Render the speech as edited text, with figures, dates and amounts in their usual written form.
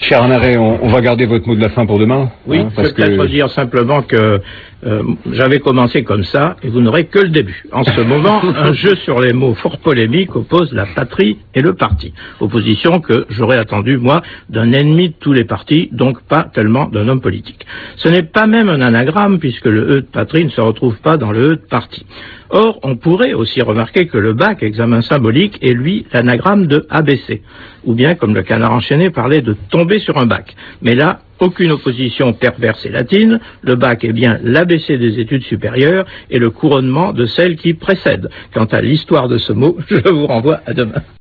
Cher Arnaret, on va garder votre mot de la fin pour demain. Oui, je vais peut-être dire simplement que j'avais commencé comme ça, et vous n'aurez que le début. En ce moment, un jeu sur les mots fort polémique oppose la patrie et le parti. Opposition que j'aurais attendue, moi, d'un ennemi de tous les partis, donc pas tellement d'un homme politique. Ce n'est pas même un anagramme, puisque le E de patrie ne se retrouve pas dans le E de parti. Or, on pourrait aussi remarquer que le bac, examen symbolique, est lui l'anagramme de ABC. Ou bien, comme le Canard enchaîné parlait de tomber sur un bac. Mais là, aucune opposition perverse et latine, le bac est bien l'ABC des études supérieures et le couronnement de celle qui précède. Quant à l'histoire de ce mot, je vous renvoie à demain.